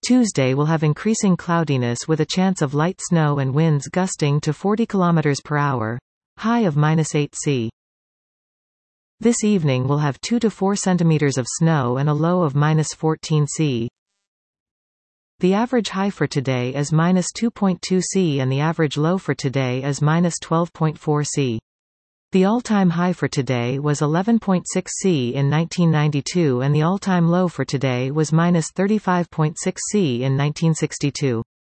Tuesday will have increasing cloudiness with a chance of light snow and winds gusting to 40 km per hour. High of -8 C. This evening will have 2 to 4 centimeters of snow and a low of -14 C. The average high for today is -2.2 C and the average low for today is -12.4 C. The all-time high for today was 11.6 C in 1992 and the all-time low for today was -35.6 C in 1962.